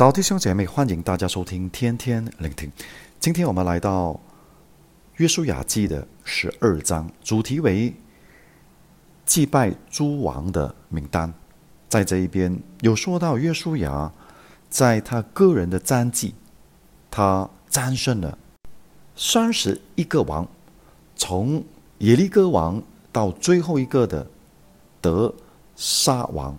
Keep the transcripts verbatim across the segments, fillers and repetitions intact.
早弟兄姐妹，欢迎大家收听天天聆听。今天我们来到约书亚记的十二章，主题为祭拜诸王的名单。在这一边有说到约书亚在他个人的战绩，他战胜了三十一个王，从耶利哥王到最后一个的得撒王。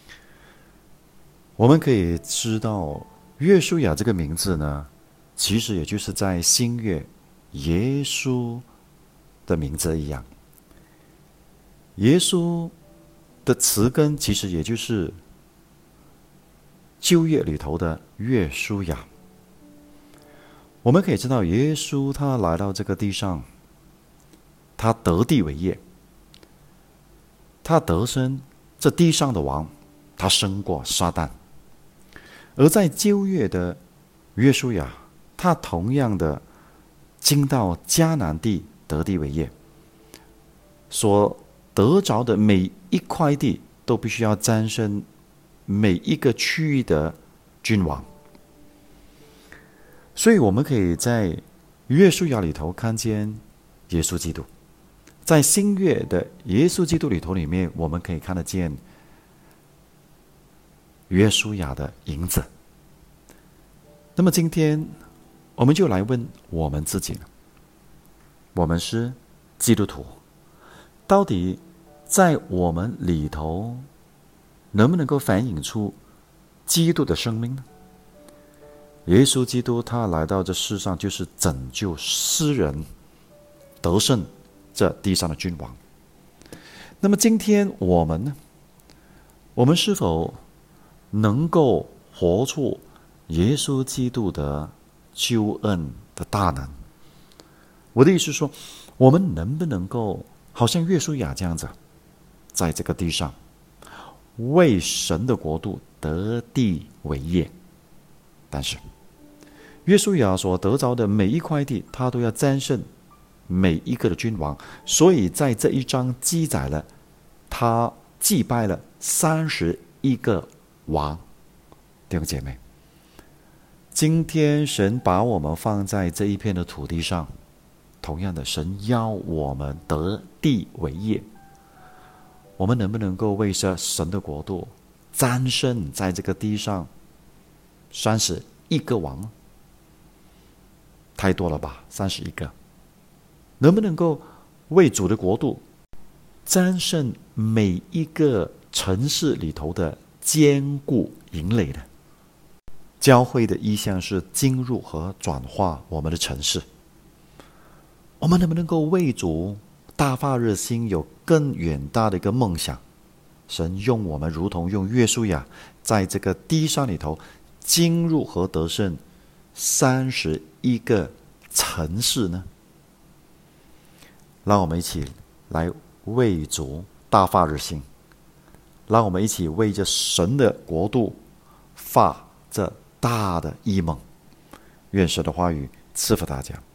我们可以知道约书亚这个名字呢，其实也就是在新约耶稣的名字一样。耶稣的词根其实也就是旧约里头的约书亚。我们可以知道耶稣他来到这个地上，他得地为业，他得胜这地上的王，他胜过撒旦。而在旧约的约书亚，他同样的进到迦南地得地为业，所得着的每一块地都必须要战胜每一个区域的君王。所以我们可以在约书亚里头看见耶稣基督，在新约的耶稣基督里头里面，我们可以看得见约书亚的影子。那么今天我们就来问我们自己了，我们是基督徒，到底在我们里头能不能够反映出基督的生命呢？耶稣基督他来到这世上，就是拯救世人，得胜这地上的君王。那么今天我们呢？我们是否能够活出耶稣基督的救恩的大能？我的意思是说，我们能不能够好像约书亚这样子，在这个地上为神的国度得地为业？但是约书亚所得着的每一块地，他都要战胜每一个的君王，所以在这一章记载了他祭拜了三十一个王。弟兄姐妹，今天神把我们放在这一片的土地上，同样的，神要我们得地为业。我们能不能够为着神的国度战胜在这个地上三十一个王？太多了吧，三十一个。能不能够为主的国度战胜每一个城市里头的坚固营垒呢？教会的意向是进入和转化我们的城市。我们能不能够为主大发热心，有更远大的一个梦想？神用我们如同用约书亚，在这个地上里头进入和得胜三十一个城市呢？让我们一起来为主大发热心，让我们一起为着神的国度发这大的异梦。愿神的话语赐福大家。